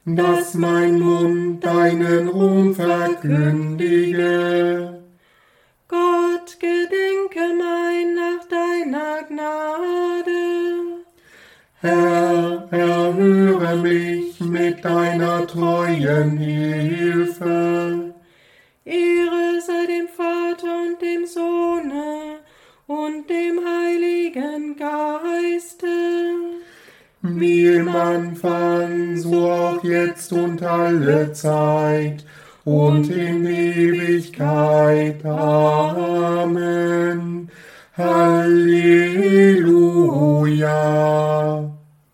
dass mein Mund deinen Ruhm verkündige. Gott, gedenke mein nach deiner Gnade. Herr, erhöre mich mit deiner treuen Hilfe. Ehre sei dem Vater und dem Sohne und dem Heiligen Geiste. Wie im Anfang, so auch jetzt und alle Zeit und in Ewigkeit. Amen. Halleluja.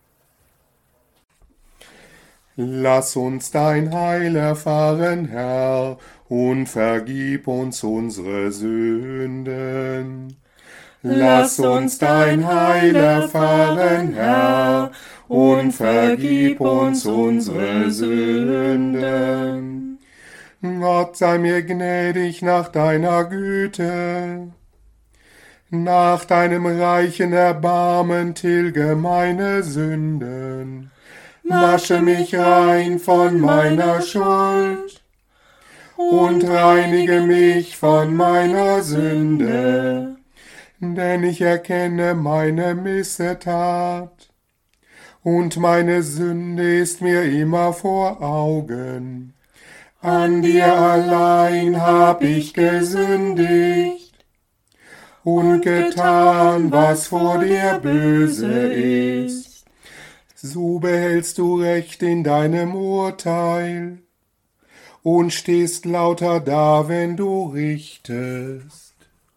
Lass uns dein Heil erfahren, Herr, und vergib uns unsere Sünden. Lass uns dein Heil erfahren, Herr, und vergib uns unsere Sünden. Gott sei mir gnädig nach deiner Güte. Nach deinem reichen Erbarmen tilge meine Sünden. Wasche mich rein von meiner Schuld und reinige mich von meiner Sünde. Denn ich erkenne meine Missetat, und meine Sünde ist mir immer vor Augen. An dir allein hab ich gesündigt und getan, was vor dir böse ist. So behältst du Recht in deinem Urteil und stehst lauter da, wenn du richtest.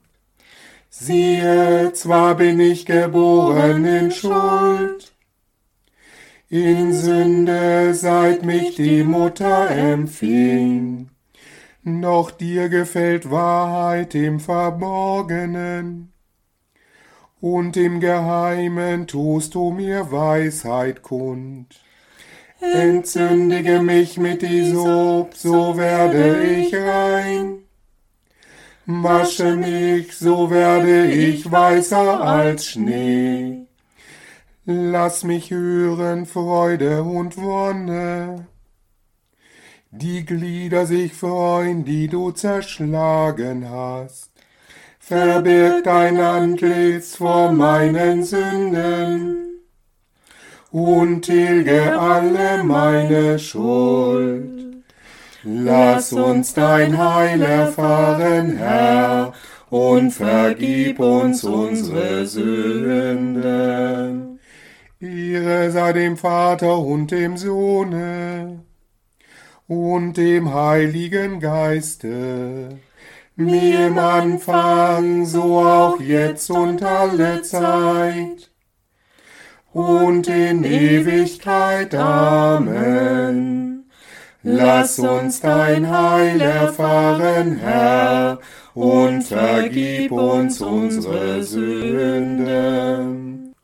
Siehe, zwar bin ich geboren in Schuld, in Sünde seit mich die Mutter empfing, doch dir gefällt Wahrheit im Verborgenen, und im Geheimen tust du mir Weisheit kund. Entzündige mich mit Isop, so werde ich rein. Wasche mich, so werde ich weißer als Schnee. Lass mich hören Freude und Wonne, die Glieder sich freuen, die du zerschlagen hast. Verbirg dein Antlitz vor meinen Sünden und tilge alle meine Schuld. Lass uns dein Heil erfahren, Herr, und vergib uns unsere Sünden. Ehre sei dem Vater und dem Sohne und dem Heiligen Geiste, wie im Anfang, so auch jetzt und alle Zeit und in Ewigkeit. Amen. Lass uns dein Heil erfahren, Herr, und vergib uns unsere Sünden.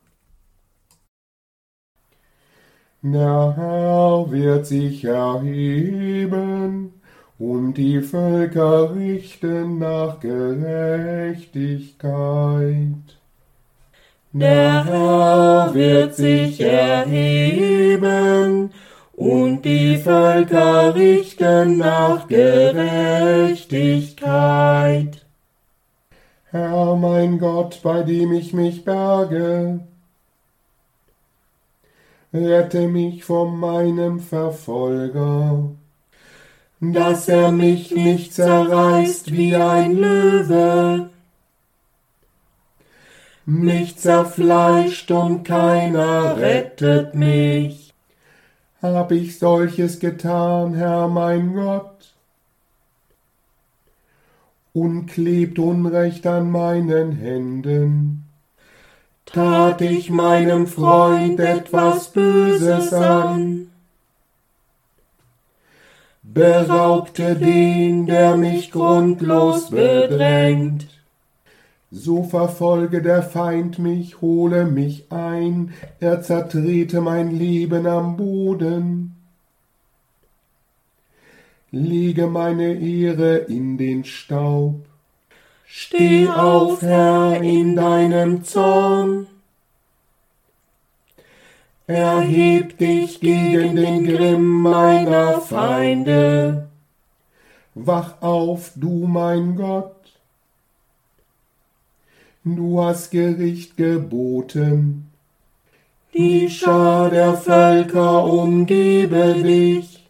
Der Herr wird sich erheben und die Völker richten nach Gerechtigkeit. Der Herr wird sich erheben und die Völker richten nach Gerechtigkeit. Herr mein Gott, bei dem ich mich berge, rette mich vor meinem Verfolger, dass er mich nicht zerreißt wie ein Löwe, mich zerfleischt und keiner rettet mich. Hab ich solches getan, Herr mein Gott, und klebt Unrecht an meinen Händen? Tat ich meinem Freund etwas Böses an? Beraubte den, der mich grundlos bedrängt? So verfolge der Feind mich, hole mich ein, er zertrete mein Leben am Boden. Lege meine Ehre in den Staub. Steh auf, Herr, in deinem Zorn. Erheb dich gegen den Grimm meiner Feinde. Wach auf, du mein Gott. Du hast Gericht geboten. Die Schar der Völker umgebe dich.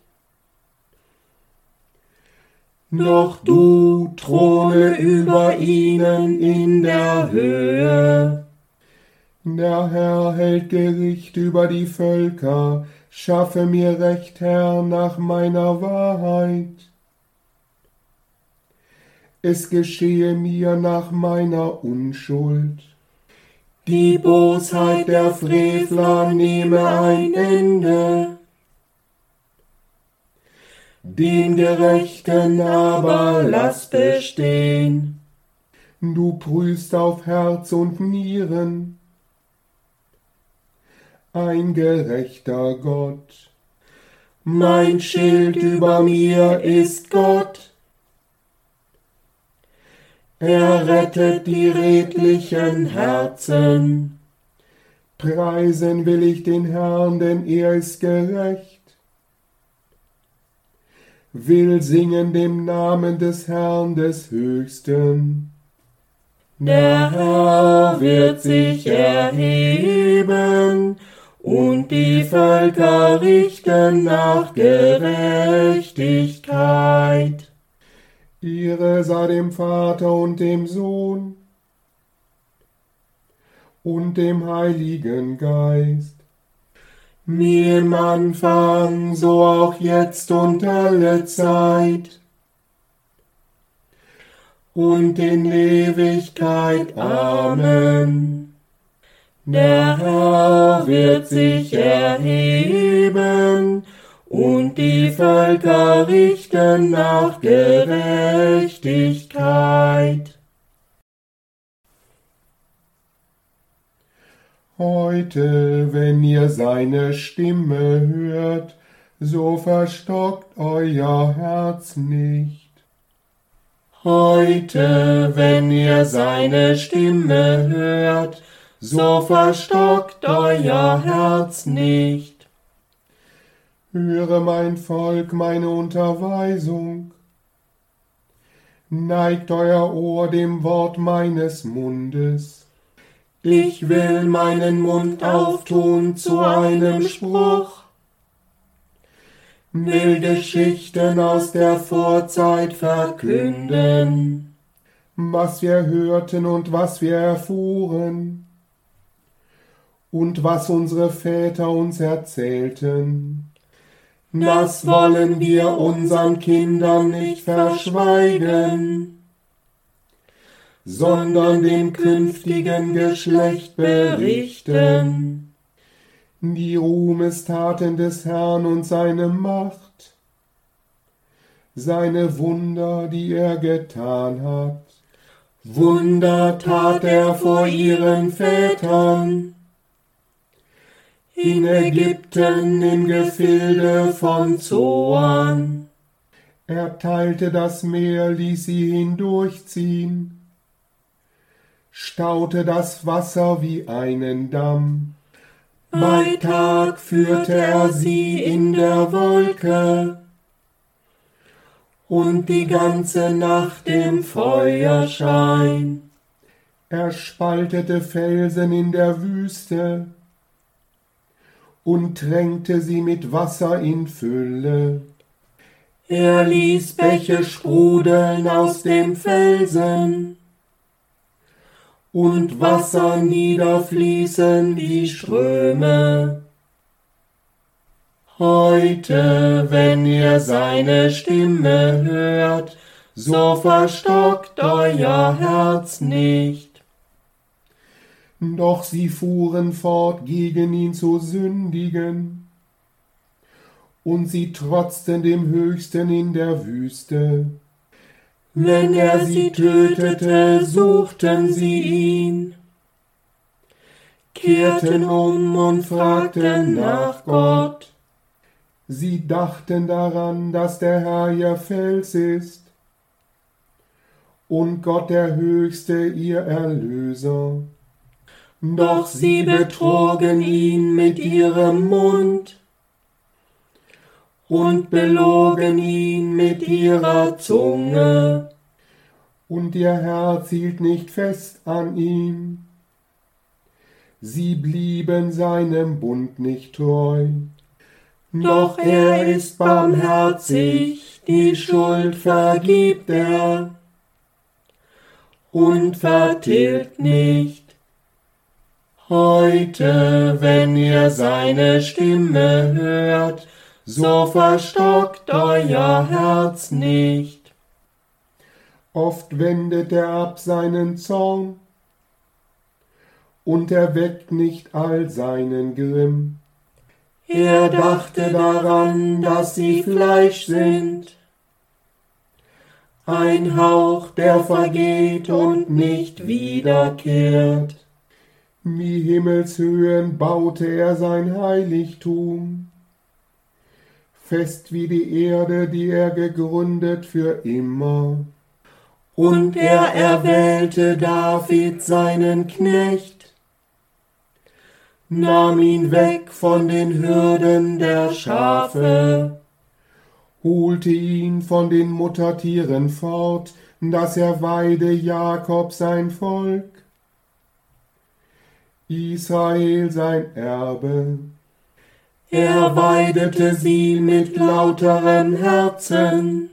Doch du throne über ihnen in der Höhe. Der Herr hält Gericht über die Völker, schaffe mir Recht, Herr, nach meiner Wahrheit. Es geschehe mir nach meiner Unschuld. Die Bosheit der Frevler nehme ein Ende. Den Gerechten aber lass bestehen. Du prüfst auf Herz und Nieren. Ein gerechter Gott. Mein Schild über mir ist Gott. Er rettet die redlichen Herzen. Preisen will ich den Herrn, denn er ist gerecht. Will singen dem Namen des Herrn des Höchsten. Der Herr wird sich erheben und die Völker richten nach Gerechtigkeit. Ehre sei dem Vater und dem Sohn und dem Heiligen Geist. Wie im Anfang, so auch jetzt und alle Zeit und in Ewigkeit. Amen. Der Herr wird sich erheben und die Völker richten nach Gerechtigkeit. Heute, wenn ihr seine Stimme hört, so verstockt euer Herz nicht. Heute, wenn ihr seine Stimme hört, so verstockt euer Herz nicht. Höre mein Volk meine Unterweisung. Neigt euer Ohr dem Wort meines Mundes. Ich will meinen Mund auftun zu einem Spruch, will Geschichten aus der Vorzeit verkünden. Was wir hörten und was wir erfuhren und was unsere Väter uns erzählten. Das wollen wir unseren Kindern nicht verschweigen, sondern dem künftigen Geschlecht berichten. Die Ruhmestaten des Herrn und seine Macht, seine Wunder, die er getan hat. Wunder tat er vor ihren Vätern, in Ägypten im Gefilde von Zoan. Er teilte das Meer, ließ sie hindurchziehen, staute das Wasser wie einen Damm. Bei Tag führte er sie in der Wolke und die ganze Nacht im Feuerschein. Er spaltete Felsen in der Wüste und tränkte sie mit Wasser in Fülle. Er ließ Bäche sprudeln aus dem Felsen und Wasser niederfließen wie Ströme. Heute, wenn ihr seine Stimme hört, so verstockt euer Herz nicht. Doch sie fuhren fort, gegen ihn zu sündigen, und sie trotzten dem Höchsten in der Wüste. Wenn er sie tötete, suchten sie ihn, kehrten um und fragten nach Gott. Sie dachten daran, dass der Herr ihr Fels ist und Gott der Höchste ihr Erlöser. Doch sie betrogen ihn mit ihrem Mund und belogen ihn mit ihrer Zunge. Und ihr Herz hielt nicht fest an ihm. Sie blieben seinem Bund nicht treu. Doch er ist barmherzig, die Schuld vergibt er und vertilgt nicht. Heute, wenn ihr seine Stimme hört, so verstockt euer Herz nicht. Oft wendet er ab seinen Zorn und erweckt nicht all seinen Grimm. Er dachte daran, dass sie Fleisch sind, ein Hauch, der vergeht und nicht wiederkehrt. Wie Himmelshöhen baute er sein Heiligtum, fest wie die Erde, die er gegründet für immer. Und er erwählte David seinen Knecht, nahm ihn weg von den Hürden der Schafe, holte ihn von den Muttertieren fort, dass er weide Jakob sein Volk, Israel sein Erbe. Er weidete sie mit lauterem Herzen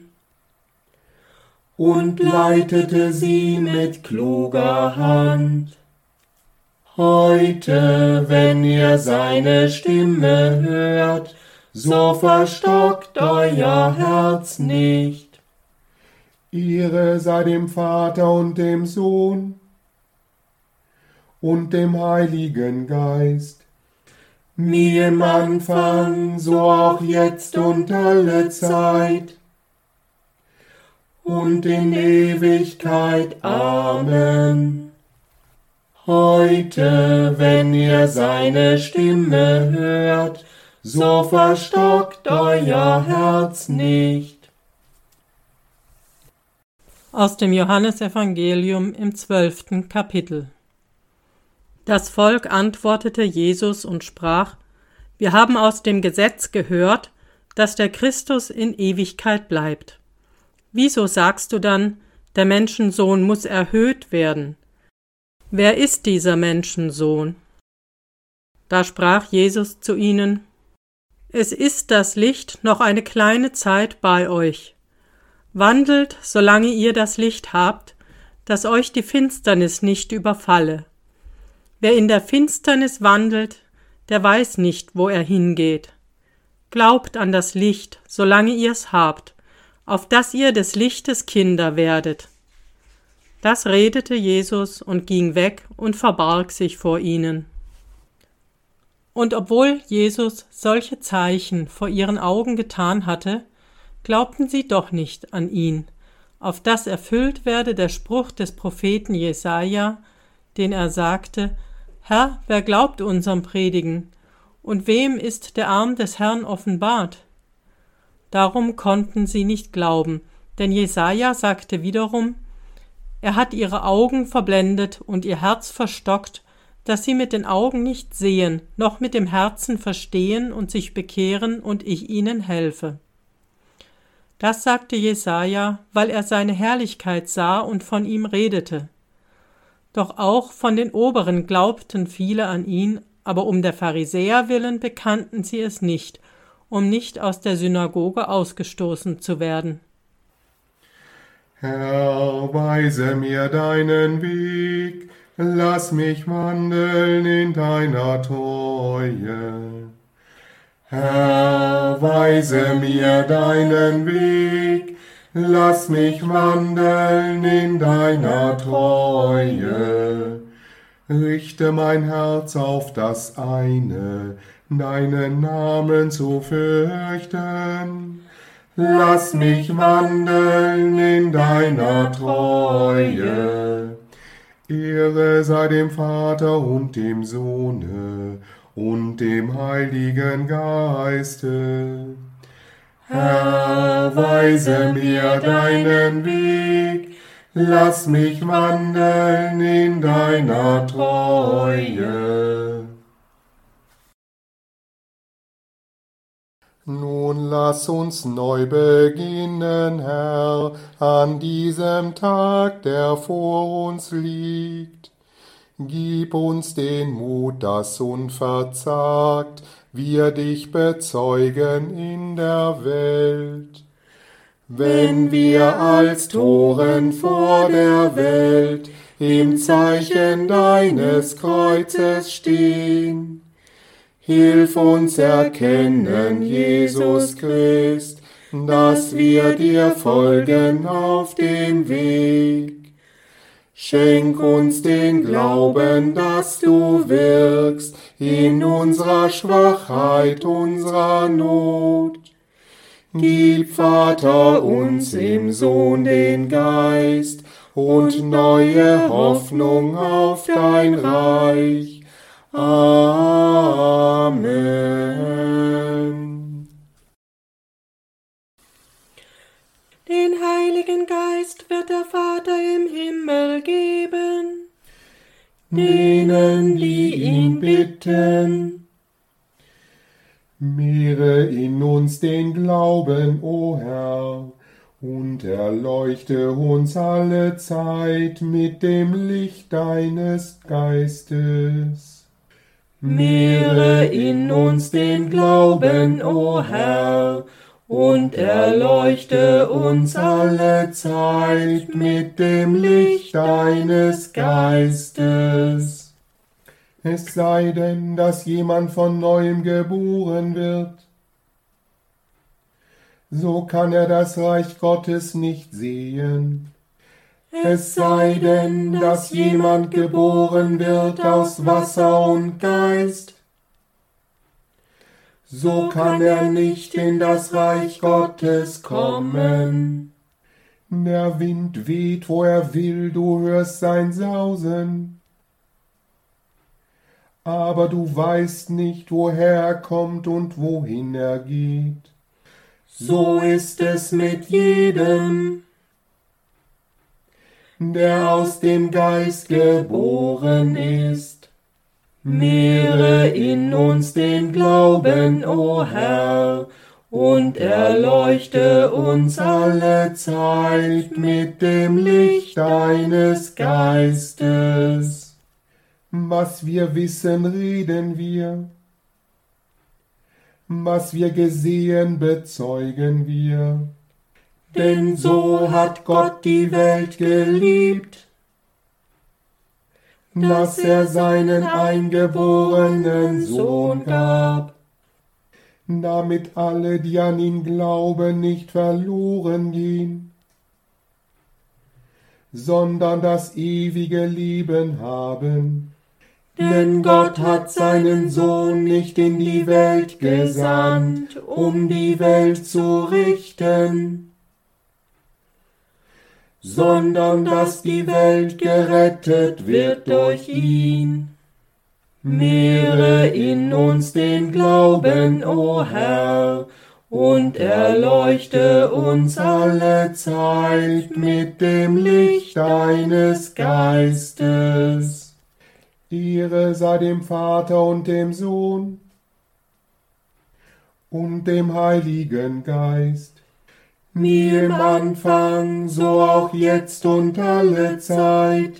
und leitete sie mit kluger Hand. Heute, wenn ihr seine Stimme hört, so verstockt euer Herz nicht. Ehre sei dem Vater und dem Sohn und dem Heiligen Geist, Wie im Anfang, so auch jetzt und alle Zeit und in Ewigkeit. Amen. Heute, wenn ihr seine Stimme hört, so verstockt euer Herz nicht. Aus dem Johannesevangelium im 12. Kapitel. Das Volk antwortete Jesus und sprach: Wir haben aus dem Gesetz gehört, dass der Christus in Ewigkeit bleibt. Wieso sagst du dann, der Menschensohn muss erhöht werden? Wer ist dieser Menschensohn? Da sprach Jesus zu ihnen: Es ist das Licht noch eine kleine Zeit bei euch. Wandelt, solange ihr das Licht habt, dass euch die Finsternis nicht überfalle. Wer in der Finsternis wandelt, der weiß nicht, wo er hingeht. Glaubt an das Licht, solange ihr's habt, auf dass ihr des Lichtes Kinder werdet. Das redete Jesus und ging weg und verbarg sich vor ihnen. Und obwohl Jesus solche Zeichen vor ihren Augen getan hatte, glaubten sie doch nicht an ihn, auf dass erfüllt werde der Spruch des Propheten Jesaja, den er sagte: Herr, wer glaubt unserem Predigen? Und wem ist der Arm des Herrn offenbart? Darum konnten sie nicht glauben, denn Jesaja sagte wiederum: Er hat ihre Augen verblendet und ihr Herz verstockt, dass sie mit den Augen nicht sehen, noch mit dem Herzen verstehen und sich bekehren und ich ihnen helfe. Das sagte Jesaja, weil er seine Herrlichkeit sah und von ihm redete. Doch auch von den Oberen glaubten viele an ihn, aber um der Pharisäer willen bekannten sie es nicht, um nicht aus der Synagoge ausgestoßen zu werden. Herr, weise mir deinen Weg, lass mich wandeln in deiner Treue. Herr, weise mir deinen Weg, lass mich wandeln in deiner Treue. Richte mein Herz auf das eine, deinen Namen zu fürchten. Lass mich wandeln in deiner Treue. Ehre sei dem Vater und dem Sohne und dem Heiligen Geiste. Herr, weise mir deinen Weg, lass mich wandeln in deiner Treue. Nun lass uns neu beginnen, Herr, an diesem Tag, der vor uns liegt. Gib uns den Mut, dass unverzagt wir dich bezeugen in der Welt. Wenn wir als Toren vor der Welt im Zeichen deines Kreuzes stehen, hilf uns erkennen, Jesus Christ, dass wir dir folgen auf dem Weg. Schenk uns den Glauben, dass du wirkst in unserer Schwachheit, unserer Not. Gib, Vater, uns im Sohn den Geist und neue Hoffnung auf dein Reich. Amen. Den Heiligen Geist wird der Vater im Himmel geben, denen, die ihn bitten. Mehre in uns den Glauben, o Herr, und erleuchte uns alle Zeit mit dem Licht deines Geistes. Mehre in uns den Glauben, o Herr, und erleuchte uns alle Zeit mit dem Licht deines Geistes. Es sei denn, dass jemand von neuem geboren wird, so kann er das Reich Gottes nicht sehen. Es sei denn, dass jemand geboren wird aus Wasser und Geist, so kann er nicht in das Reich Gottes kommen. Der Wind weht, wo er will, du hörst sein Sausen, aber du weißt nicht, woher er kommt und wohin er geht. So ist es mit jedem, der aus dem Geist geboren ist. Mehre in uns den Glauben, o Herr, und erleuchte uns alle Zeit mit dem Licht deines Geistes. Was wir wissen, reden wir. Was wir gesehen, bezeugen wir. Denn so hat Gott die Welt geliebt, dass er seinen eingeborenen Sohn gab, damit alle, die an ihn glauben, nicht verloren gehen, sondern das ewige Leben haben. Denn Gott hat seinen Sohn nicht in die Welt gesandt, um die Welt zu richten, sondern dass die Welt gerettet wird durch ihn. Mehre in uns den Glauben, o Herr, und erleuchte uns alle Zeit mit dem Licht deines Geistes. Ehre sei dem Vater und dem Sohn und dem Heiligen Geist, wie im Anfang, so auch jetzt und alle Zeit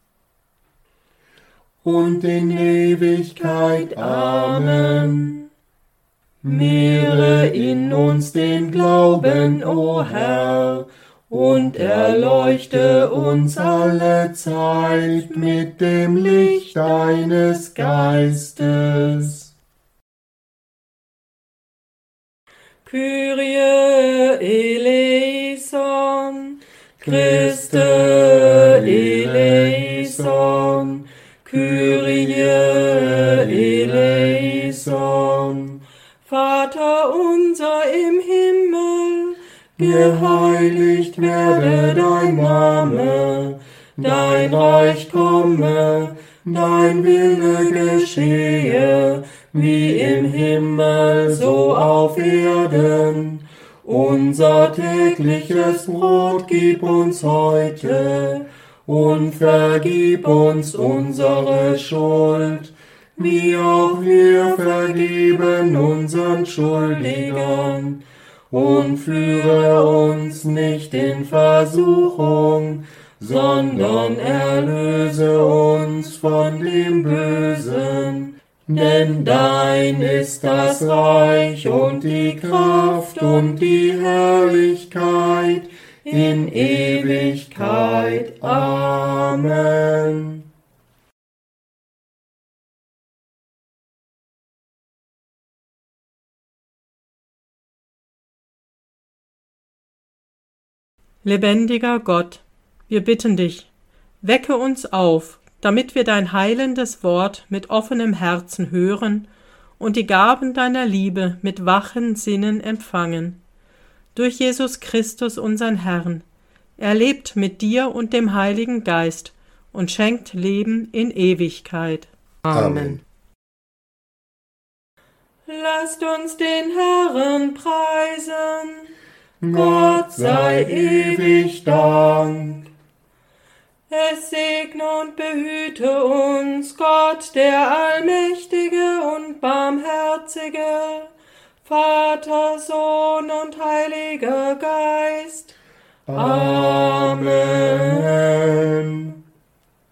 und in Ewigkeit. Amen. Mehre in uns den Glauben, o Herr, und erleuchte uns alle Zeit mit dem Licht deines Geistes. Kyrie eleison, Christe eleison, Kyrie eleison. Vater unser im Himmel, geheiligt werde dein Name, dein Reich komme, dein Wille geschehe, wie im Himmel so auf Erden. Unser tägliches Brot gib uns heute und vergib uns unsere Schuld, wie auch wir vergeben unseren Schuldigern. Und führe uns nicht in Versuchung, sondern erlöse uns von dem Bösen. Denn dein ist das Reich und die Kraft und die Herrlichkeit in Ewigkeit. Amen. Lebendiger Gott, wir bitten dich, wecke uns auf, damit wir dein heilendes Wort mit offenem Herzen hören und die Gaben deiner Liebe mit wachen Sinnen empfangen. Durch Jesus Christus, unseren Herrn. Er lebt mit dir und dem Heiligen Geist und schenkt Leben in Ewigkeit. Amen. Lasst uns den Herrn preisen. Gott sei ewig Dank. Es segne und behüte uns Gott, der Allmächtige und Barmherzige, Vater, Sohn und Heiliger Geist. Amen.